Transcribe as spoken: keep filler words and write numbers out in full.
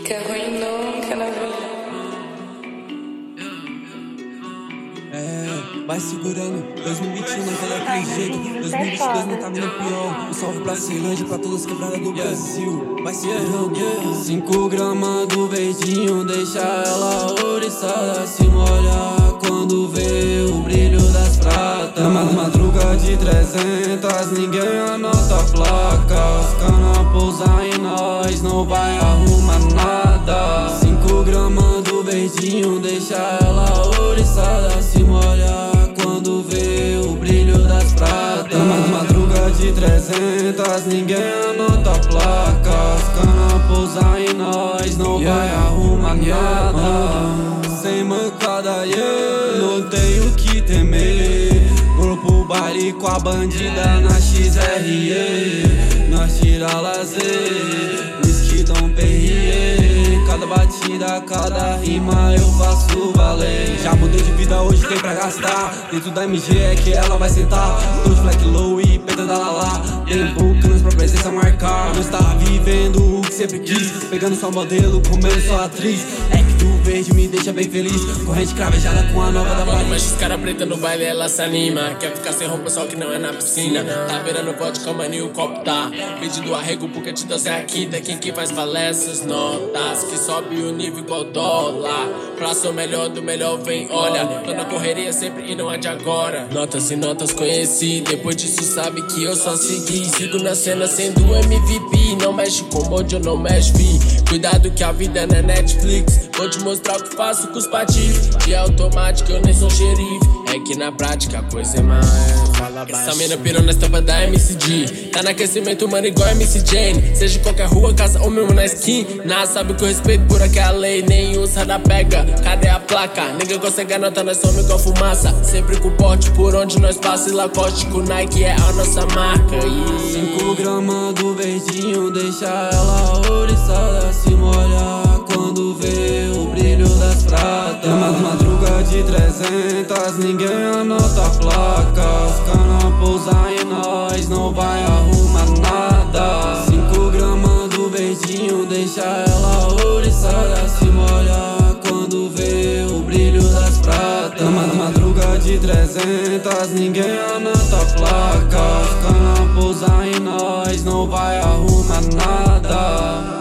Fica ruim nunca na vida. É, vai segurando, dois mil e vinte e um naquele aquele jeito, dois mil e vinte e dois não tá vindo pior. Um salve pra Ceilândia, pra todas as quebradas do Brasil. Vai segurando, yeah. Cinco gramas do verdinho, deixa ela ouriçada. Se molhar quando vê o brilho das pratas. Na madruga de trezentas, ninguém anota a placa. Os cana pousar em nós, não vai arrumar nada. Cinco gramas do verdinho, deixa ela ouriçada. Se molhar quando vê o brilho das pratas. Na madruga de trezentas, ninguém anota a placa. Os cana pousar em nós, não yeah. vai arrumar nada. Sem mancada, yeah. Não tenho que temer. Vou pro baile com a bandida na X R E. Nós tira lazer, whisky Dom Perrier. Cada batida, cada rima eu faço valer. Já mudei de vida, hoje tem pra gastar. Dentro da M G é que ela vai sentar. Tô de Black Low e peta da Lala. Tempo que nós pra presença marcar. Não está vivendo o que sempre quis. Pegando só modelo, comendo só atriz. É que tu verde me deixa bem feliz. Corrente cravejada com a nova da Quando mexe os cara preta no baile ela se anima. Quer ficar sem roupa só que não é na piscina. Tá virando vodka, mano, e o copo tá pedindo arrego porque te dá a quinta. Quem que faz palestras, notas que sobe o nível igual dólar. Pra ser o melhor do melhor vem, olha. Tô na correria sempre e não é de agora. Notas e notas conheci, depois disso sabe que eu só segui. Sigo na cena sendo M V P. Não mexe com mod, eu não mexe vi. Cuidado que a vida não é Netflix. Vou te mostrar o que faço com os patifes. De automático eu nem sou xerife. É que na prática a coisa é mais. Fala baixo. Essa mina pirou na estampa da M C D. Tá no aquecimento, mano, igual M C Jane. Seja em qualquer rua, casa ou mesmo na skin. Nada sabe que eu respeito por aquela lei. Nem usa da pega, cadê a placa? Ninguém consegue anotar, nós somos igual fumaça. Sempre com porte por onde nós passa. E Lacoste com Nike é a nossa marca. yeah. Cinco gramas do verdinho, deixa ela ouriçada. Se molhar quando vê o brilho das pratas. Na madruga de trezentas, ninguém anota a placa. Os cana pousar em nós, não vai arrumar nada. Cinco gramas do verdinho, deixa ela ouriçada. Se molhar quando vê o brilho das pratas. Na madruga de trezentas, ninguém anota a placa. Os cana pousar em nós, não vai arrumar nada.